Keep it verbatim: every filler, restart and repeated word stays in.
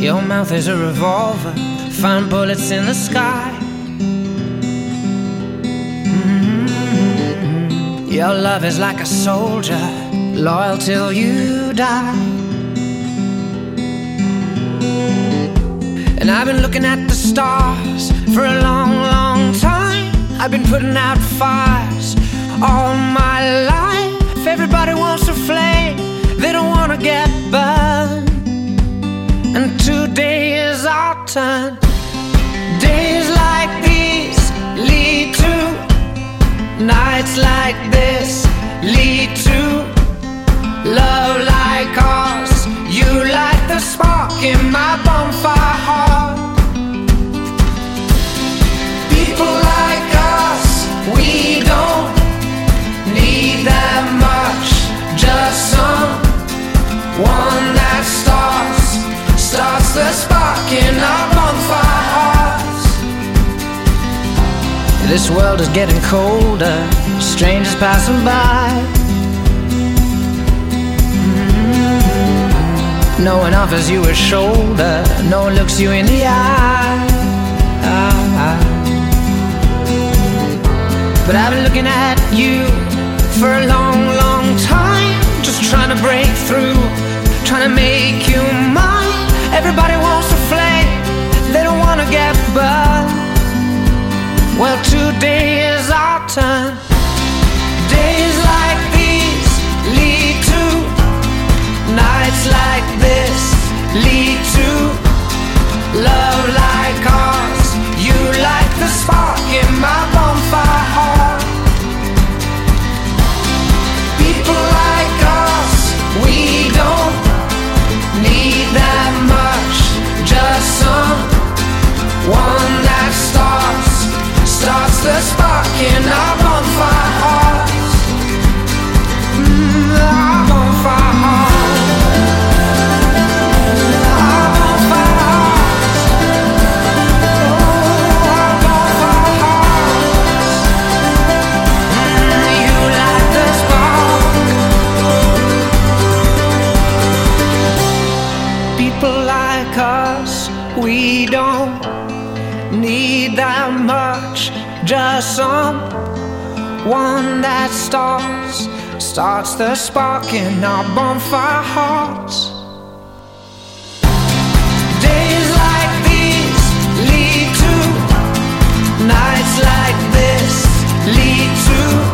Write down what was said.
Your mouth is a revolver, find bullets in the sky. Mm-hmm. Your love is like a soldier, loyal till you die. And I've been looking at the stars for a long, long time. I've been putting out fires all my life. Everybody wants a flame, they don't want to get burned. And today is our turn. Days like these lead to nights like this, lead to love like ours. You light the spark in my bonfire heart. People like us, we don't need that much. Just someone that starts Starts the spark in our bonfire hearts. This world is getting colder, strangers passing by. Mm-hmm. No one offers you a shoulder, no one looks you in the eye. But I've been looking at you for a long, long time, just trying to break through, trying to make you mine. Everybody wants a flame, they don't want to get burned. Well, today is our turn. Days like these lead to nights like this, lead to love like ours. You light the spark in my bonfire heart. People like us, we don't need that much. Just someone that starts Starts the spark in our bonfire hearts. Mm, our bonfire hearts. Our bonfire hearts. Oh, our bonfire hearts. Mm, you light the spark. People like us, we don't need that much. Just someone that starts Starts the spark in our bonfire hearts. Days like these lead to nights like this, lead to